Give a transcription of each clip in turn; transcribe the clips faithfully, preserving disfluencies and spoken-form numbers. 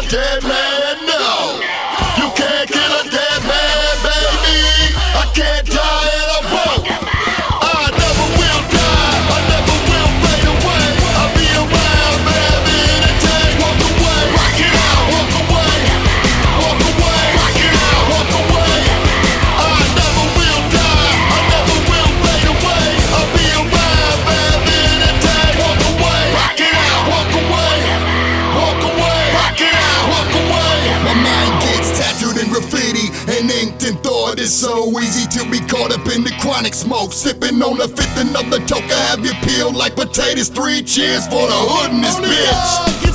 a dead man, no. You can't kill a dead man, baby. I can't die and I won't. I never will die, I never will fade away. I'll be around, baby, anytime. Walk away, rock it out, walk away, walk away, rock it out, walk away. I never will die, I never will fade away. I'll be around, baby, anytime. Walk away, rock it out, walk away, walk away, rock it out, walk away. My mind gets tattooed in graffiti and inked in thought. It's so easy to be caught up in the chronic smoke, sipping on the fifth another toke. I have you peeled like potatoes. Three cheers for the hood in this bitch.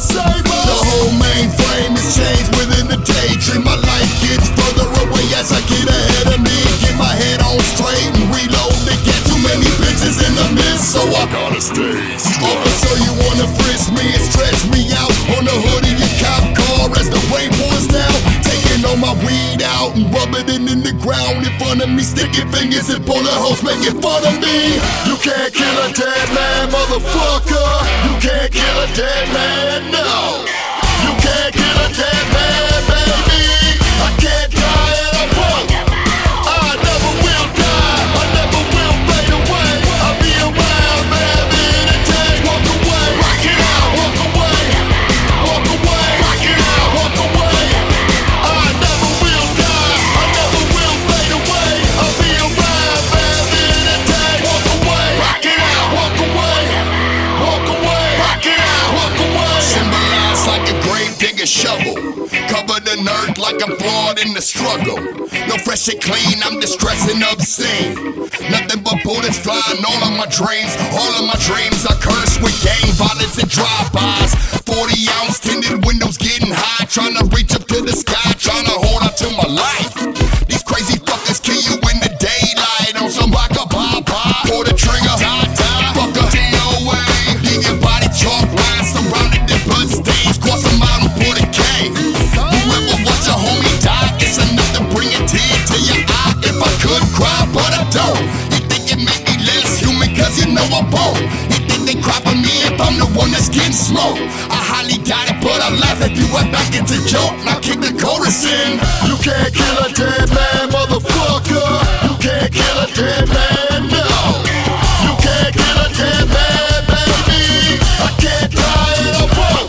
The whole mainframe is changed within the daydream. My life gets further away as I get ahead of me. Get my head on straight and reload to get too many bitches in the midst, so I gotta stay strong. So you wanna frisk me and stretch me out on the hood of your cop car as the rain pours down, taking all my weed out and rubbing it in the ground in front of me, sticking fingers and bullet holes making fun of me. You can't kill a dead man, motherfucker. You can't kill a dead man, no. You can't kill a dead man, baby. I can't die and I won't. I never will die, I never will fade away. I'll be around, baby, anytime. Walk away, rock it out, walk away, walk away, rock it out, walk away. I never will die, I never will fade away. I'll be around, baby, anytime. Walk away, rock it out, walk away, walk away, rock it out, walk away. Symbolized like a grave digger shovel, covered in earth like I'm flawed in the struggle. No fresh and clean, I'm distressed and obscene. Nothing but bullets flying all of my dreams. All of my dreams are cursed with gang violence and drive-bys. forty ounce tinted windows getting high, trying to reach up to the sky, trying to hold on to my life. These crazy fuckers kill you in the daylight on some rock-a-bye bye. Pull the trigger, die, die, fucker, no way. Leave your body chalk lines surrounded in blood stains. Cross a mile and pull the K. Whoever watch a homie die, it's enough to bring a tear to your eye. If I could cry, but I don't. You think it made me less human cause you know I won't. You think they cry for me if I'm the one that's getting smoked. I highly doubt it, but I laugh if you went back into joke. Now kick the chorus in. You can't kill a dead man, motherfucker. You can't kill a dead man, no. You can't kill a dead man, baby. I can't die and I won't.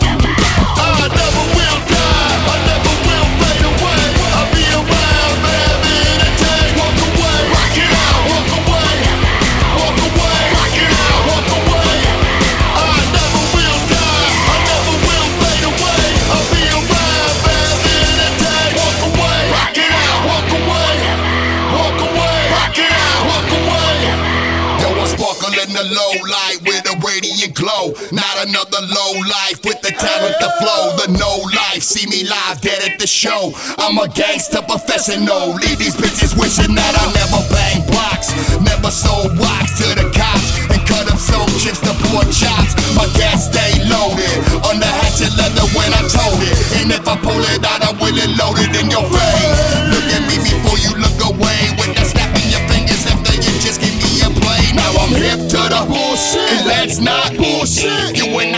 I never will die, I never will fade away. I'll be around, baby, anytime. Walk away, rock it out, walk away, walk away, rock it out, walk away. I never will die, I never will fade away. I'll be around, baby, anytime. Walk away, rock it out, walk away, walk away, rock it out, walk away. Yo, I sparkle in the low light with a radiant glow. Not another low life with the talent to flow. The no life, see me live dead at the show. I'm a gangster professional. Leave these bitches wishing that I never bang blocks. Never sold rocks to the cops and cut up soul chips to pork chops. My gas stay loaded, under hatchet leather when I told it. And if I pull it out, I will it load it in your face. Look at me before you look away. With that snap in your fingers after you just give me a play. Now I'm hip to the bullshit, and let's not bullshit. You ain't